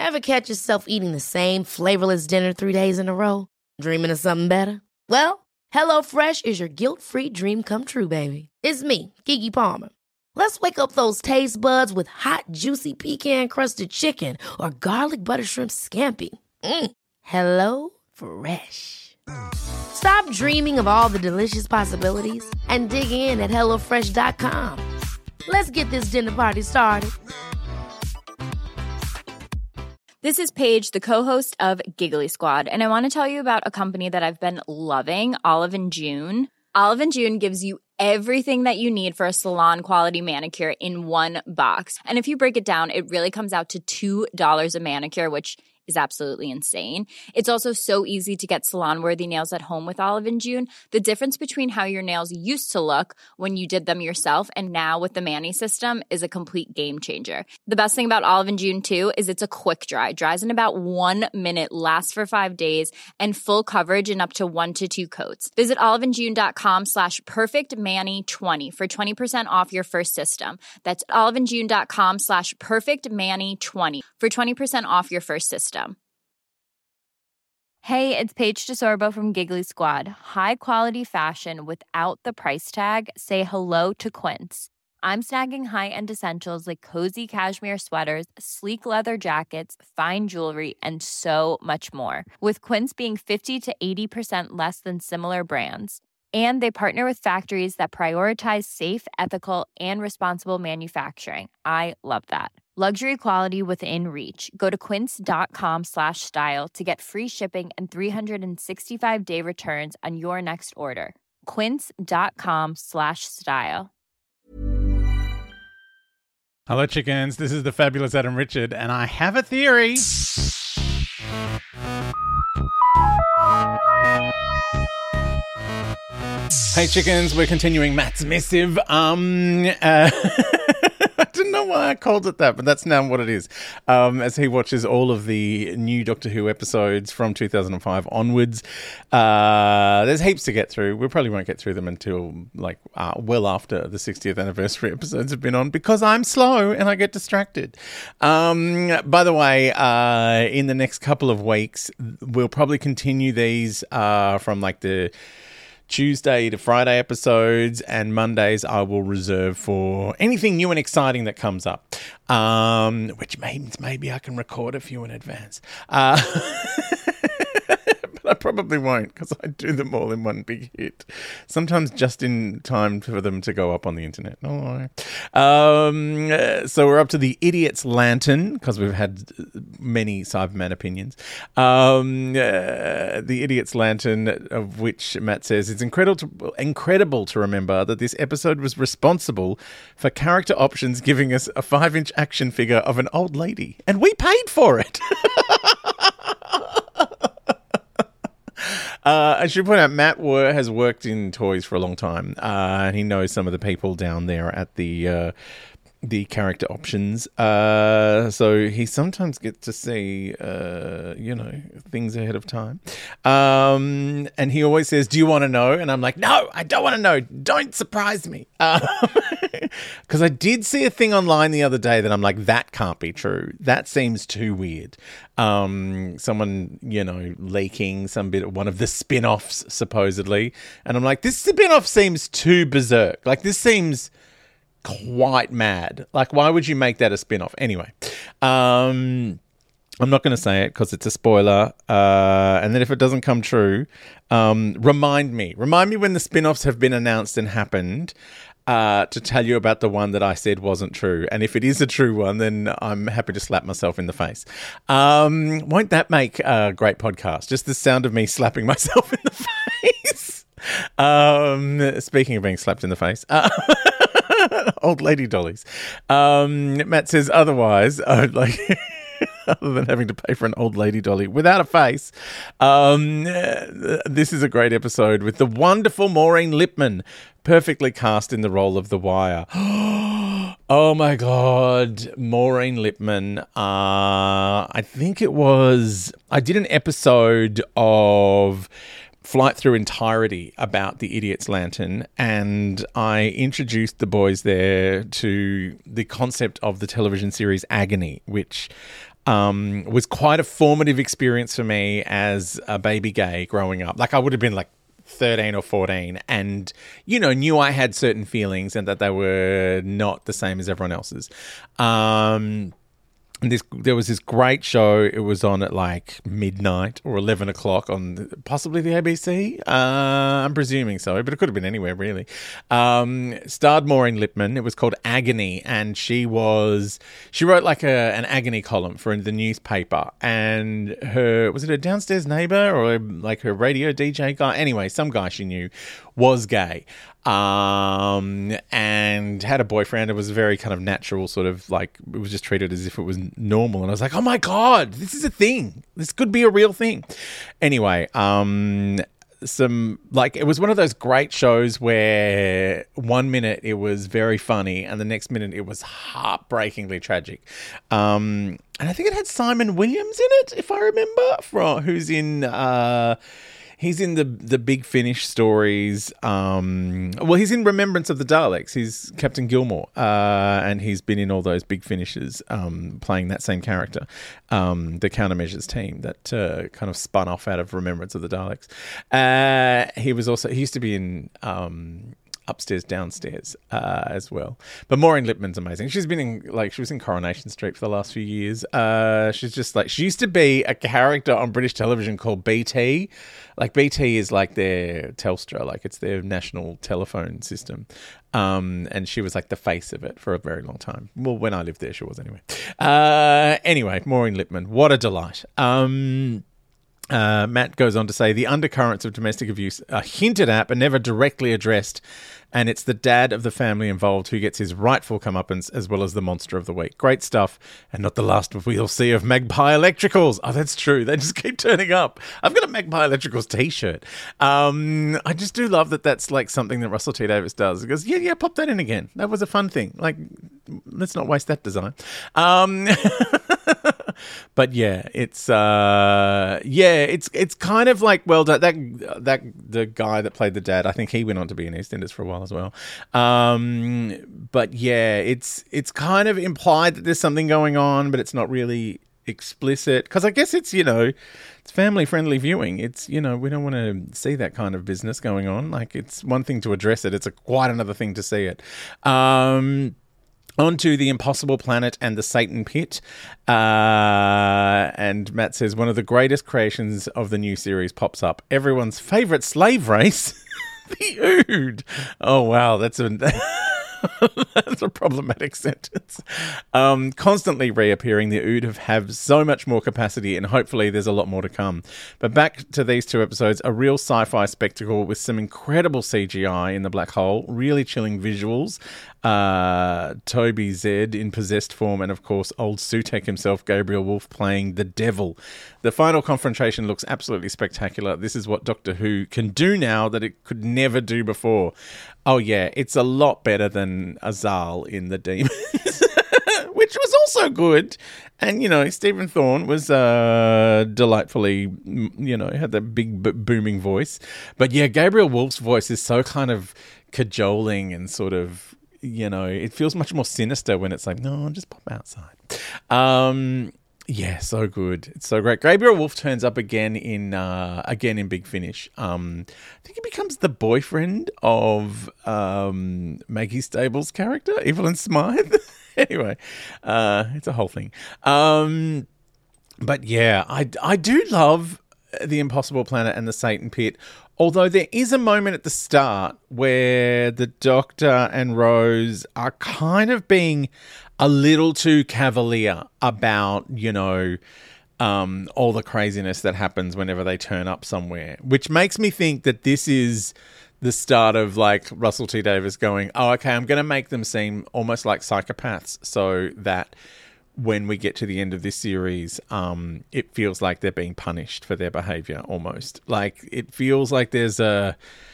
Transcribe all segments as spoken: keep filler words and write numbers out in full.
Ever catch yourself eating the same flavorless dinner three days in a row? Dreaming of something better? Well, HelloFresh is your guilt-free dream come true, baby. It's me, Keke Palmer. Let's wake up those taste buds with hot, juicy pecan-crusted chicken or garlic butter shrimp scampi. Mm. Hello Fresh. Stop dreaming of all the delicious possibilities and dig in at hello fresh dot com. Let's get this dinner party started. This is Paige, the co-host of Giggly Squad, and I want to tell you about a company that I've been loving, Olive and June. Olive and June gives you everything that you need for a salon-quality manicure in one box. And if you break it down, it really comes out to two dollars a manicure, which is absolutely insane. It's also so easy to get salon-worthy nails at home with Olive and June. The difference between how your nails used to look when you did them yourself and now with the Mani system is a complete game changer. The best thing about Olive and June, too, is it's a quick dry. Dries in about one minute, lasts for five days, and full coverage in up to one to two coats. Visit oliveandjune.com slash perfectmani20 for twenty percent off your first system. That's oliveandjune.com slash perfectmani20 for twenty percent off your first system. Hey, it's Paige DeSorbo from Giggly Squad. High quality fashion without the price tag. Say hello to Quince. I'm snagging high-end essentials like cozy cashmere sweaters, sleek leather jackets, fine jewelry, and so much more. With Quince being fifty to eighty percent less than similar brands. And they partner with factories that prioritize safe, ethical, and responsible manufacturing. I love that. Luxury quality within reach. Go to quince.com slash style to get free shipping and three sixty-five day returns on your next order. Quince.com slash style. Hello, chickens. This is the fabulous Adam Richard, and I have a theory. Hey, chickens. We're continuing Matt's missive. Um, uh, I don't know why I called it that, but that's now what it is. Um, as he watches all of the new Doctor Who episodes from two thousand five onwards, uh, there's heaps to get through. We probably won't get through them until like uh, well after the sixtieth anniversary episodes have been on because I'm slow and I get distracted. Um, by the way, uh, in the next couple of weeks, we'll probably continue these uh, from like the Tuesday to Friday episodes, and Mondays I will reserve for anything new and exciting that comes up, um, which means maybe I can record a few in advance. Uh, but I probably won't because I do them all in one big hit. Sometimes just in time for them to go up on the internet. Oh, um, so we're up to the Idiot's Lantern because we've had many Cyberman opinions. Um, uh, the Idiot's Lantern, of which Matt says it's incredible to, incredible to remember that this episode was responsible for character options giving us a five-inch action figure of an old lady, and we paid for it. Uh, I should point out, Matt wor- has worked in toys for a long time, uh, and he knows some of the people down there at the uh, the character options. Uh, so he sometimes gets to see, uh, you know, things ahead of time. Um, and he always says, "Do you want to know?" And I'm like, "No, I don't want to know. Don't surprise me." Because I did see a thing online the other day that I'm like, that can't be true. That seems too weird. Um, someone, you know, leaking some bit of one of the spin-offs, supposedly. And I'm like, this spin-off seems too berserk. Like, this seems quite mad. Like, why would you make that a spin-off? Anyway, um, I'm not going to say it because it's a spoiler. Uh, and then if it doesn't come true, um, remind me. Remind me when the spin-offs have been announced and happened. Uh, to tell you about the one that I said wasn't true. And if it is a true one, then I'm happy to slap myself in the face. Um, won't that make a great podcast? Just the sound of me slapping myself in the face. Um, speaking of being slapped in the face. Uh, old lady dollies. Um, Matt says otherwise. Uh, like... Other than having to pay for an old lady dolly without a face. Um, this is a great episode with the wonderful Maureen Lipman, perfectly cast in the role of The Wire. Oh my God, Maureen Lipman. Uh, I think it was, I did an episode of Flight Through Entirety about the Idiot's Lantern, and I introduced the boys there to the concept of the television series Agony, which um, was quite a formative experience for me as a baby gay growing up. Like I would have been like thirteen or fourteen and, you know, knew I had certain feelings and that they were not the same as everyone else's. Um, and this, there was this great show. It was on at like midnight or eleven o'clock on possibly the A B C. Uh, I'm presuming so, but it could have been anywhere really. Um, starred Maureen Lipman. It was called Agony, and she was she wrote like a an agony column for the newspaper. And her was it her downstairs neighbor or like her radio D J guy? Anyway, some guy she knew was gay. Um, and had a boyfriend. It was a very kind of natural sort of like, it was just treated as if it was normal. And I was like, oh my God, this is a thing. This could be a real thing. Anyway, um, some, like, it was one of those great shows where one minute it was very funny and the next minute it was heartbreakingly tragic. Um, and I think it had Simon Williams in it, if I remember, from who's in, uh, He's in the the Big Finish stories. Um, well, he's in Remembrance of the Daleks. He's Captain Gilmore, uh, and he's been in all those Big Finishes, um, playing that same character, um, the countermeasures team that uh, kind of spun off out of Remembrance of the Daleks. Uh, he was also he used to be in Um, Upstairs, Downstairs uh, as well. But Maureen Lipman's amazing. She's been in, like, she was in Coronation Street for the last few years. Uh, she's just like, she used to be a character on British television called B T. Like, B T is like their Telstra, like it's their national telephone system. Um, and she was like the face of it for a very long time. Well, when I lived there, she was anyway. Uh, anyway, Maureen Lipman, what a delight. Um, Uh, Matt goes on to say the undercurrents of domestic abuse are hinted at but never directly addressed, and it's the dad of the family involved who gets his rightful comeuppance as well as the monster of the week. Great stuff, and not the last we'll see of Magpie Electricals. Oh, that's true. They just keep turning up. I've got a Magpie Electricals t-shirt. Um, I just do love that that's like something that Russell T Davies does. He goes, yeah, yeah, pop that in again. That was a fun thing. Like, let's not waste that design. Um... But yeah, it's uh, yeah, it's it's kind of like, well, that that that the guy that played the dad, I think he went on to be in EastEnders for a while as well. Um, but yeah, it's it's kind of implied that there's something going on, but it's not really explicit because I guess it's, you know, it's family friendly viewing. It's, you know, we don't want to see that kind of business going on. Like, it's one thing to address it; it's a quite another thing to see it. Um, On to The Impossible Planet and the Satan Pit. Uh, and Matt says, one of the greatest creations of the new series pops up. Everyone's favourite slave race, the Ood. Oh, wow. That's a... That's a problematic sentence. Um, constantly reappearing, the Ood have, have so much more capacity, and hopefully there's a lot more to come. But back to these two episodes, a real sci-fi spectacle with some incredible C G I in the black hole, really chilling visuals. Uh, Toby Zed in possessed form, and of course old Sutek himself, Gabriel Wolf, playing the devil. The final confrontation looks absolutely spectacular. This is what Doctor Who can do now that it could never do before. Oh yeah, it's a lot better than Azal in The Demons, which was also good. And, you know, Stephen Thorne was uh, delightfully, you know, had that big b- booming voice. But yeah, Gabriel Wolf's voice is so kind of cajoling and sort of, you know, it feels much more sinister when it's like, no, just pop outside. Um, yeah, so good. It's so great. Gabriel Wolf turns up again in uh, again in Big Finish. Um, I think he becomes the boyfriend of um, Maggie Stable's character, Evelyn Smythe. Anyway, uh, it's a whole thing. Um, but yeah, I, I do love The Impossible Planet and the Satan Pit. Although there is a moment at the start where the Doctor and Rose are kind of being a little too cavalier about, you know, um, all the craziness that happens whenever they turn up somewhere, which makes me think that this is the start of like Russell T Davies going, oh, okay, I'm going to make them seem almost like psychopaths so that when we get to the end of this series, um, it feels like they're being punished for their behavior almost. Like, it feels like there's a,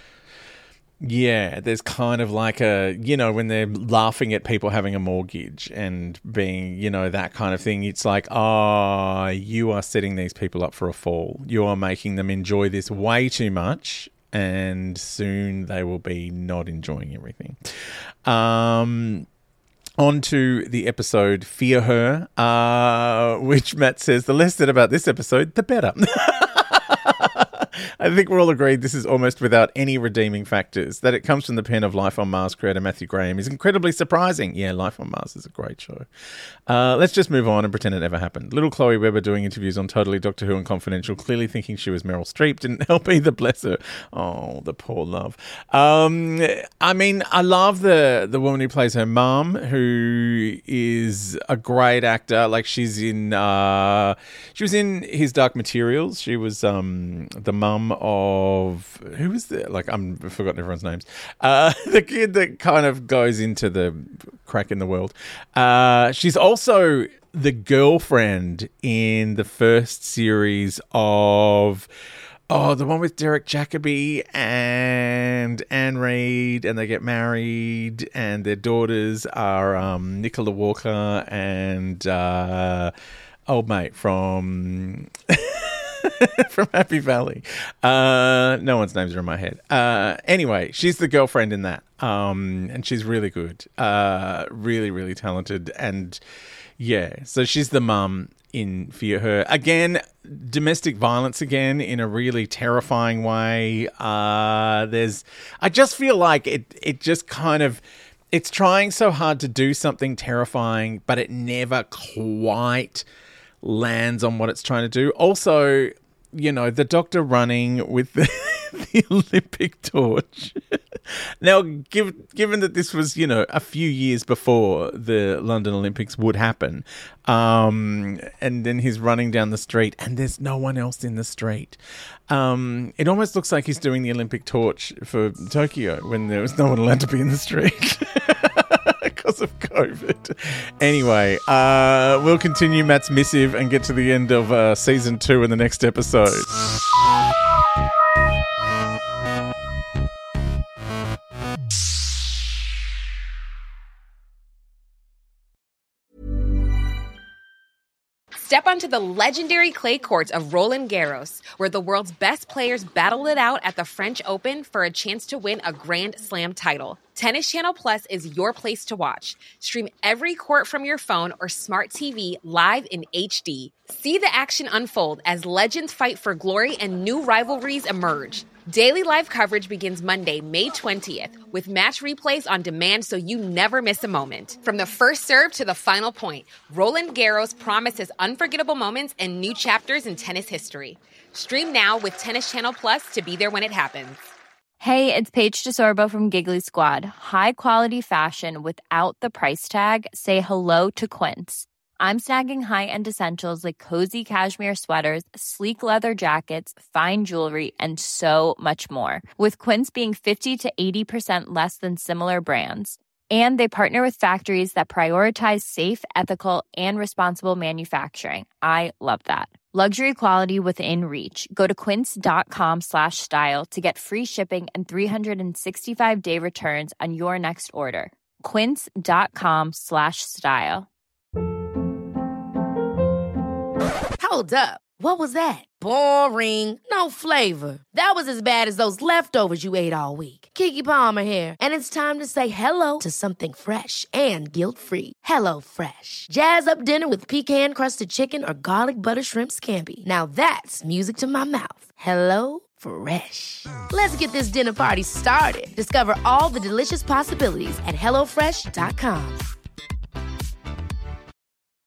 yeah, there's kind of like a, you know, when they're laughing at people having a mortgage and being, you know, that kind of thing. It's like, oh, you are setting these people up for a fall. You are making them enjoy this way too much, and soon they will be not enjoying everything. Um... On to the episode Fear Her, uh, which Matt says, the less said about this episode, the better. I think we're all agreed this is almost without any redeeming factors. That it comes from the pen of Life on Mars creator Matthew Graham is incredibly surprising. Yeah, Life on Mars is a great show. Uh, let's just move on and pretend it never happened. Little Chloe Webber doing interviews on Totally Doctor Who and Confidential, clearly thinking she was Meryl Streep, didn't help either, bless her. Oh, the poor love. Um, I mean, I love the, the woman who plays her mum, who is a great actor. Like, she's in, uh, she was in His Dark Materials. She was um, the mum of, who was there? Like, I'm, I've forgotten everyone's names. Uh, the kid that kind of goes into the crack in the world. Uh, she's also the girlfriend in the first series of, oh, the one with Derek Jacobi and Anne Reid, and they get married, and their daughters are um, Nicola Walker and uh, old mate from... from Happy Valley. Uh, no one's names are in my head. Uh, anyway, she's the girlfriend in that. Um, and she's really good. Uh, really, really talented. And yeah, so she's the mum in Fear Her. Again, domestic violence again in a really terrifying way. Uh, there's, I just feel like it, it just kind of, it's trying so hard to do something terrifying, but it never quite lands on what it's trying to do. Also, you know, the Doctor running with the, the Olympic torch. Now, give, given that this was, you know, a few years before the London Olympics would happen, um, and then he's running down the street and there's no one else in the street. Um, it almost looks like he's doing the Olympic torch for Tokyo when there was no one allowed to be in the street. Because of COVID. Anyway, uh, we'll continue Matt's missive and get to the end of uh, season two in the next episode. Step onto the legendary clay courts of Roland Garros, where the world's best players battle it out at the French Open for a chance to win a Grand Slam title. Tennis Channel Plus is your place to watch. Stream every court from your phone or smart T V live in H D. See the action unfold as legends fight for glory and new rivalries emerge. Daily live coverage begins Monday, May twentieth, with match replays on demand so you never miss a moment. From the first serve to the final point, Roland Garros promises unforgettable moments and new chapters in tennis history. Stream now with Tennis Channel Plus to be there when it happens. Hey, it's Paige DeSorbo from Giggly Squad. High quality fashion without the price tag. Say hello to Quince. I'm snagging high-end essentials like cozy cashmere sweaters, sleek leather jackets, fine jewelry, and so much more. With Quince being fifty to eighty percent less than similar brands. And they partner with factories that prioritize safe, ethical, and responsible manufacturing. I love that. Luxury quality within reach. Go to quince.com slash style to get free shipping and three sixty-five day returns on your next order. Quince.com slash style. Hold up. What was that? Boring. No flavor. That was as bad as those leftovers you ate all week. Keke Palmer here, and it's time to say hello to something fresh and guilt-free. Hello Fresh. Jazz up dinner with pecan-crusted chicken or garlic butter shrimp scampi. Now that's music to my mouth. Hello Fresh. Let's get this dinner party started. Discover all the delicious possibilities at hello fresh dot com.